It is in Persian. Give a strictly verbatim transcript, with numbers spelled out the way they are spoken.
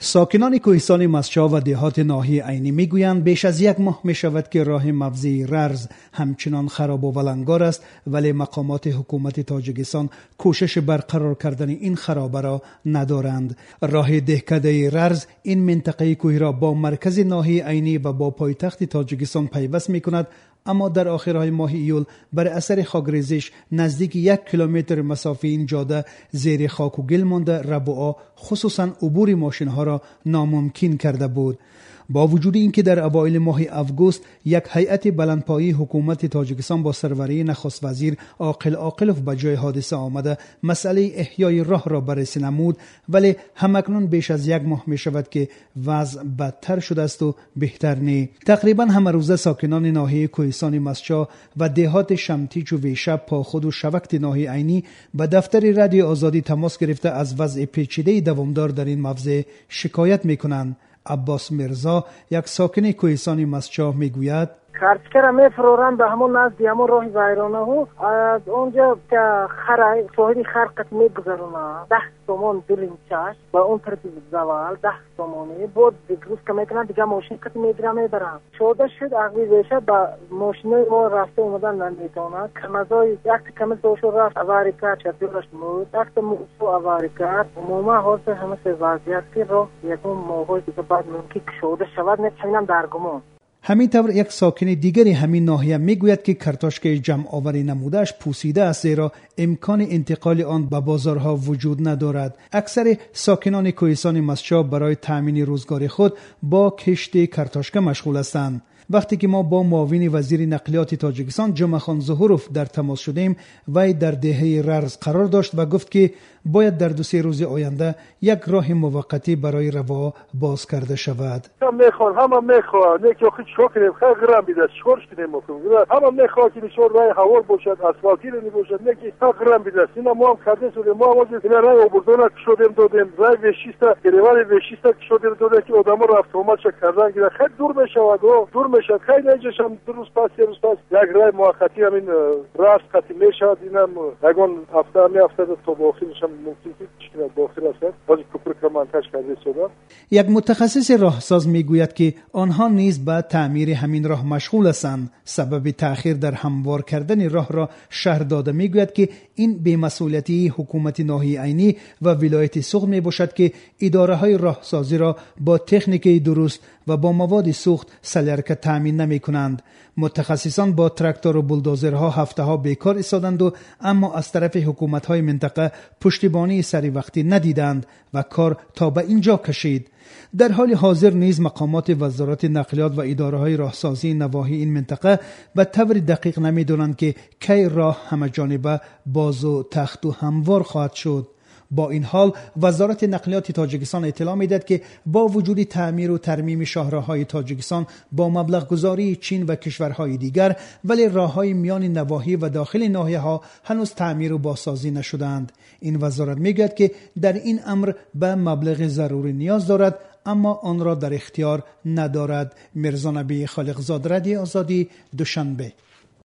ساکنان کوهستان مسچا و دهات ناحیه عینی میگویند بیش از یک ماه می شود که راه مبزی ررز همچنان خراب و ولنگار است، ولی مقامات حکومت تاجیکستان کوشش برقرار کردن این خرابه را ندارند. راه دهکده ررز این منطقه کوهی را با مرکز ناحیه عینی و با پایتخت تاجیکستان پیوست می کند، اما در آخرهای ماه ایول بر اثر خاکریزش نزدیک یک کیلومتر مسافت این جاده زیر خاک و گل مانده، ربوعا خصوصا عبور ماشین ها را ناممکن کرده بود. با وجود اینکه در اوایل ماه اوگوست یک هیئت بلندپایه حکومت تاجیکستان با سروری نخست وزیر عاقل عاقلوف به جای حادثه آمده مسئله احیای راه را بررسی نمود، ولی همکنون بیش از یک ماه می شود که وضع بدتر شده است و بهتر نی. تقریبا همه روزه ساکنان ناحیه کوهستان مسچا و دهات شمتیچ و ویشب، پاخود و شوکت ناحیه عینی به دفتر رادیو آزادی تماس گرفته از وضع پیچیده دوامدار در این موضع شکایت می کنند. عباس مرزا، یک ساکن کوهستان مسچا، میگوید خرچکر میفرورن به همون نزدی همون راه ویرانه ها، از اونجا که خرای سوهری خرقت میگذرونه ده تومن دلینچاش و اون طرف زوال ده تومنی بود روز که میکنن دیگه ماشین کت میگیره میبرن شده شد اقوی بشه با ماشین ما راسته اومدن نمیتونه کمزای یک کمز دوشو رفت اواری کرد چطورش مود وقت موسو اواری کرد عموما حاصل همه سه وضعیت که رو یکون موقعی دیگه بعد ممکن شده شود نتونیم درگمون. همین طور یک ساکن دیگری همین ناحیه میگوید که کرتاشک جمع آوری نمودهش پوسیده است، زیرا امکان انتقال آن به بازارها وجود ندارد. اکثر ساکنان کوهستان مسچا برای تامین روزگار خود با کشت کرتاشک مشغول هستند. وقتی که ما با معاون وزیر نقلیات تاجیکستان جمعه خان ظهوروف در تماس شدیم، وی در دهه ررز قرار داشت و گفت که باید در دو سه روز آینده یک راه موقتی برای روا باز کرده شود. میخوان همه میخوان یکی خود شکر خیلی گرم بیده شکرش کنیم مکم همه میخوان که نشون راه هوار باشد اسفالتی رو نباشد یکی خیلی گرم بیده اینا ما هم کرده شدیم ما هم اینا راه عبردون کشودیم دادیم راه وشیسته گریوان وشیسته کشودیم داده که آدم رفت اومد شد کردن گیره خیلی دور میشود دور میشد خیلی نجشم دو روز پس یه روز پس یک راه موقتی همین راست خطی میشد اینم اگون هفته می هفته تا باخیرشم ممکن که باخیر است بازی کپر کمانتاژ کرده شده. یک متخصص راهساز میگوید که آنها نیز به تعمیر همین راه مشغول هستند. سبب تأخیر در هموار کردن راه را شهر داده میگوید که این بی‌مسئولیتی حکومت ناحیه عینی و ولایت سوخت میباشد که اداره های راهسازی را با تکنیک درست و با مواد سوخت سلرکه تامین نمی کنند. متخصصان با تراکتور و بولدوزرها هفته ها بیکار ایستادند و اما از طرف حکومت های منطقه پشتیبانی سری وقتی ندیدند و کار تا به اینجا کشید. در حال حاضر نیز مقامات وزارت نقلیات و اداره های راهسازی نواحی این منطقه به طور دقیق نمیدونند که کی راه همه جانبه باز و تخت و هموار خواهد شد. با این حال وزارت نقلیات تاجیکستان اطلاع میداد که با وجود تعمیر و ترمیم شاهراهای تاجیکستان با مبلغ گذاری چین و کشورهای دیگر، ولی راههای میان نواحی و داخل ناحیه ها هنوز تعمیر و بازسازی نشدند. این وزارت میگوید که در این امر به مبلغ ضروری نیاز دارد، اما آن را در اختیار ندارد. مرزا نبی خالقزاد، رادیو آزادی، دوشنبه.